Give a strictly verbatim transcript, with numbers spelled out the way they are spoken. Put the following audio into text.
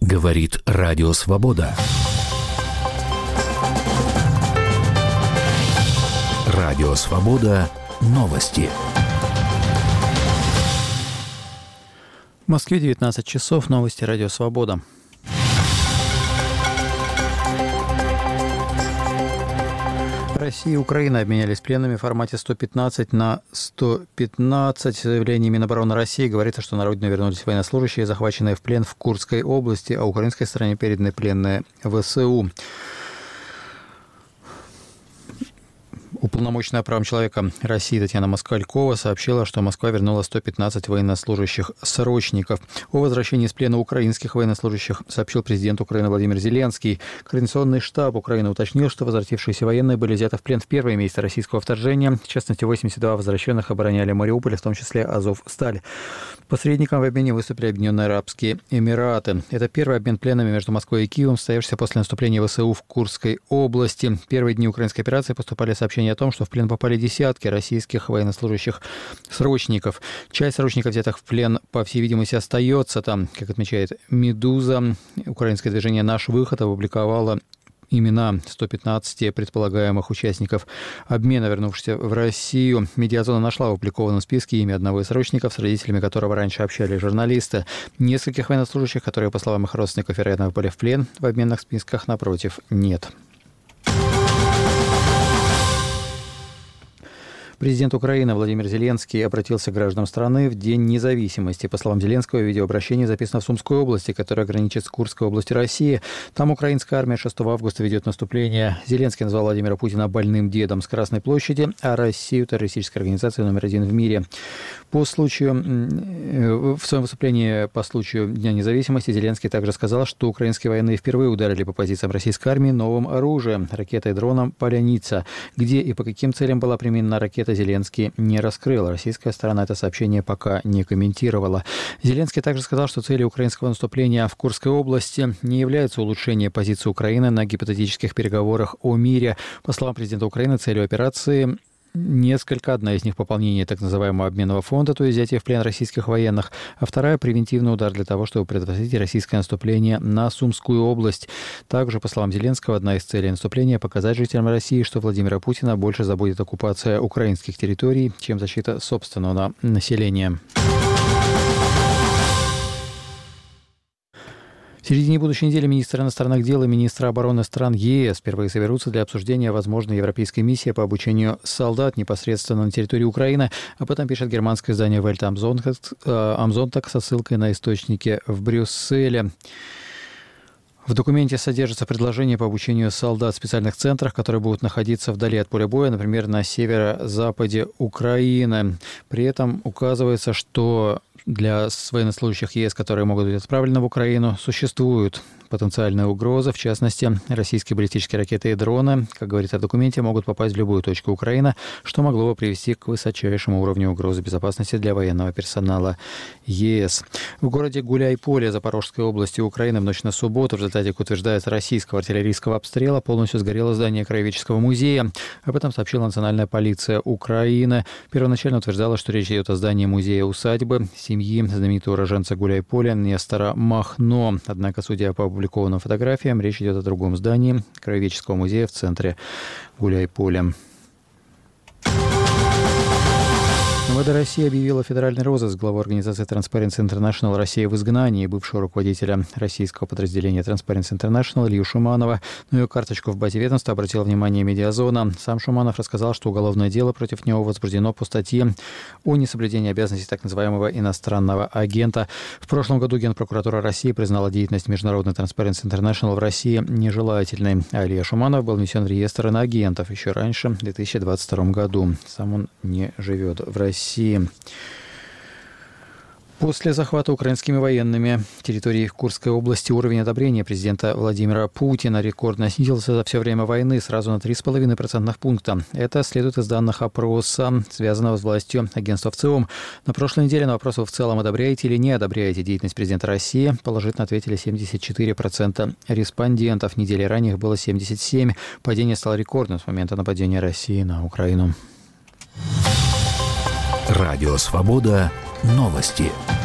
Говорит Радио Свобода. Радио Свобода. Новости. В Москве девятнадцать часов. Новости Радио Свобода. Россия и Украина обменялись пленными в формате сто пятнадцать на сто пятнадцать. В заявлении Минобороны России говорится, что на родину вернулись военнослужащие, захваченные в плен в Курской области, а украинской стороне переданы пленные ВСУ. Уполномоченная правам человека России Татьяна Москалькова сообщила, что Москва вернула сто пятнадцать военнослужащих-срочников. О возвращении из плена украинских военнослужащих сообщил президент Украины Владимир Зеленский. Координационный штаб Украины уточнил, что возвратившиеся военные были взяты в плен в первые месяцы российского вторжения. В частности, восемьдесят два возвращенных обороняли Мариуполь, в том числе Азовсталь. Посредником в обмене выступили Объединенные Арабские Эмираты. Это первый обмен пленными между Москвой и Киевом, состоявшийся после наступления ВСУ в Курской области. В первые дни украинской операции поступали сообщения о том, что в плен попали десятки российских военнослужащих срочников. Часть срочников, взятых в плен, по всей видимости, остается там. Как отмечает «Медуза», украинское движение «Наш выход» опубликовало имена сто пятнадцати предполагаемых участников обмена, вернувшихся в Россию. Медиазона нашла в опубликованном списке имя одного из срочников, с родителями которого раньше общались журналисты. Нескольких военнослужащих, которые, по словам их родственников, вероятно, попали в плен, в обменных списках, напротив, нет. Президент Украины Владимир Зеленский обратился к гражданам страны в День независимости. По словам Зеленского, видеообращение записано в Сумской области, которая граничит с Курской областью России. Там украинская армия шестого августа ведет наступление. Зеленский назвал Владимира Путина больным дедом с Красной площади, а Россию террористической организацией номер один в мире. По случаю, в своем выступлении по случаю Дня независимости Зеленский также сказал, что украинские военные впервые ударили по позициям российской армии новым оружием, ракетой и дроном «Поляница». Где и по каким целям была применена ракета, Зеленский не раскрыл. Российская сторона это сообщение пока не комментировала. Зеленский также сказал, что целью украинского наступления в Курской области не является улучшение позиции Украины на гипотетических переговорах о мире. По словам президента Украины, целью операции несколько. Одна из них — пополнение так называемого обменного фонда, то есть взятие в плен российских военных, а вторая — превентивный удар для того, чтобы предотвратить российское наступление на Сумскую область. Также, по словам Зеленского, одна из целей наступления — показать жителям России, что Владимира Путина больше заботит оккупация украинских территорий, чем защита собственного населения. В середине будущей недели министр иностранных дел и министр обороны стран ЕС впервые соберутся для обсуждения возможной европейской миссии по обучению солдат непосредственно на территории Украины. Об этом пишет германское издание Welt am Sonntag со ссылкой на источники в Брюсселе. В документе содержится предложение по обучению солдат в специальных центрах, которые будут находиться вдали от поля боя, например, на северо-западе Украины. При этом указывается, что для военнослужащих ЕС, которые могут быть отправлены в Украину, существуют потенциальные угрозы. В частности, российские баллистические ракеты и дроны, как говорится в документе, могут попасть в любую точку Украины, что могло бы привести к высочайшему уровню угрозы безопасности для военного персонала ЕС. В городе Гуляйполе Запорожской области Украины в ночь на субботу в результате, как утверждается, российского артиллерийского обстрела полностью сгорело здание Краеведческого музея. Об этом сообщила Национальная полиция Украины. Первоначально утверждалось, что речь идет о здании музея-усадьбы семьи знаменитого уроженца Гуляйполя Нестора Махно. Однако, судя по опубликованным фотографиям, речь идет о другом здании Краеведческого музея в центре Гуляйполя. МВД России объявила федеральный розыск главы организации Transparency International «Россия в изгнании», бывшего руководителя российского подразделения Transparency International Илью Шуманова. На ее карточку в базе ведомства обратила внимание «Медиазона». Сам Шуманов рассказал, что уголовное дело против него возбуждено по статье о несоблюдении обязанностей так называемого иностранного агента. В прошлом году Генпрокуратура России признала деятельность международной Transparency International в России нежелательной. А Илья Шуманов был внесен в реестр иноагентов еще раньше, в две тысячи двадцать втором году. Сам он не живет в России. После захвата украинскими военными территории Курской области уровень одобрения президента Владимира Путина рекордно снизился за все время войны сразу на три целых пять десятых процентных пункта. Это следует из данных опроса, связанного с властью агентства ВЦИОМ. На прошлой неделе на вопрос: вы в целом одобряете или не одобряете деятельность президента России, положительно ответили семьдесят четыре процента респондентов. Недели ранее их было семьдесят семь процентов. Падение стало рекордным с момента нападения России на Украину. Радио Свобода. Новости.